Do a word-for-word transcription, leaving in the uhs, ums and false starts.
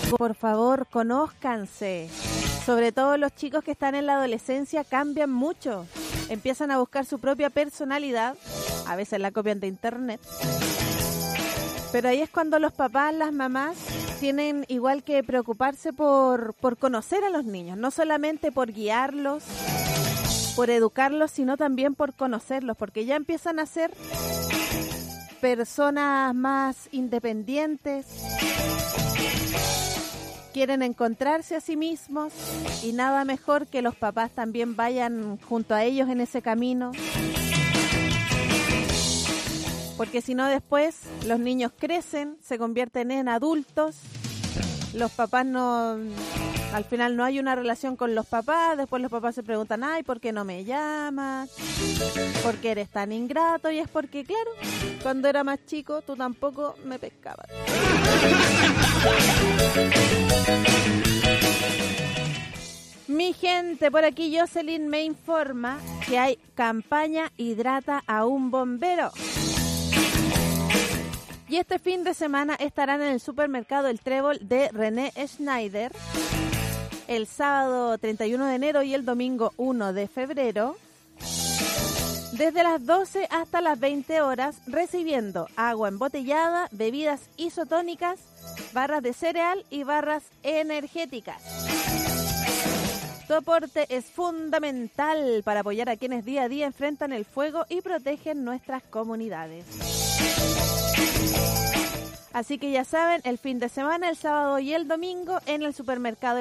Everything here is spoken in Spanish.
Por favor, conózcanse. Sobre todo los chicos que están en la adolescencia cambian mucho. Empiezan a buscar su propia personalidad. A veces la copian de internet. Pero ahí es cuando los papás, las mamás, tienen igual que preocuparse por, por conocer a los niños. No solamente por guiarlos, por educarlos, sino también por conocerlos. Porque ya empiezan a ser personas más independientes. Quieren encontrarse a sí mismos y nada mejor que los papás también vayan junto a ellos en ese camino. Porque si no después los niños crecen, se convierten en adultos, los papás no, al final no hay una relación con los papás, después los papás se preguntan, ay, ¿por qué no me llamas? ¿Por qué eres tan ingrato? Y es porque, claro, cuando era más chico tú tampoco me pescabas. Mi gente, por aquí Jocelyn me informa que hay campaña Hidrata a un bombero. Y este fin de semana estarán en el supermercado El Trébol de René Schneider el sábado treinta y uno de enero y el domingo uno de febrero desde las doce hasta las veinte horas, recibiendo agua embotellada, bebidas isotónicas, barras de cereal y barras energéticas. Tu aporte es fundamental para apoyar a quienes día a día enfrentan el fuego y protegen nuestras comunidades. Así que ya saben, el fin de semana, el sábado y el domingo en el supermercado